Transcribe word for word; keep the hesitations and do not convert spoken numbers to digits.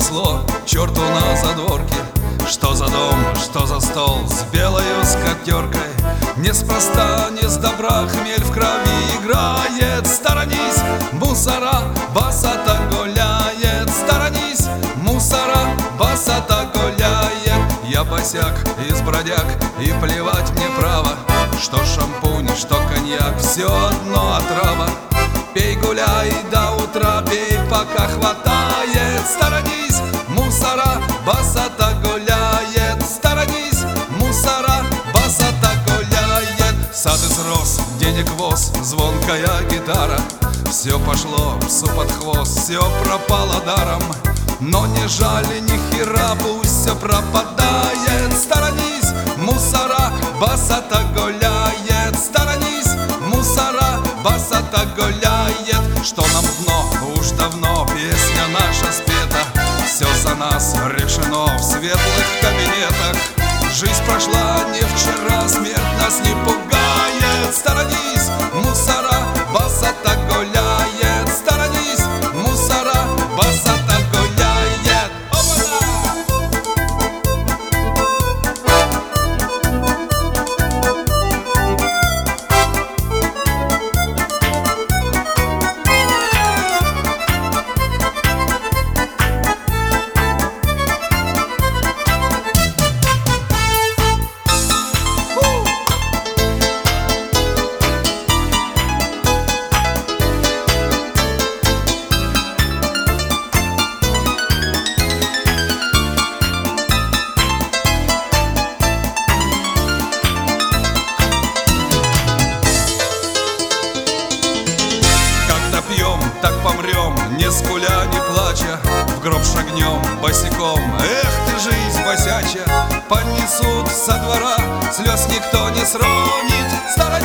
понесло черту на задворке. Что за дом, что за стол с белою скатеркой? Неспроста, не с добра хмель в крови играет. Сторонись, мусора, басата гуляет. Сторонись, мусора, басата гуляет. Я босяк из бродяг, и плевать мне право, что шампунь, что коньяк, все одно отрава. Пей, гуляй до утра, пей, пока хватает. Сторонись, мусора, басата гуляет. Сторонись, мусора, басата гуляет. Сад из роз, денег воз, звонкая гитара. Все пошло псу под хвост, все пропало даром. Но не жаль ни хера, пусть все пропадает. Сторонись, мусора, басата гуляет. Сторонись, мусора, басата гуляет. Что нам дно, уж давно песня наша спета. Все за нас решено в светлых кабинетах. Жизнь прошла не вчера, смерть нас не пугает. Сторонись, мусора, басата гуляет. Сторонись, мусора, басата гуляет. Опа-да! Пьем, так помрем, не скуля, не плача. В гроб шагнем босиком, эх ты, жизнь босяча. Понесут со двора, слез никто не сронит.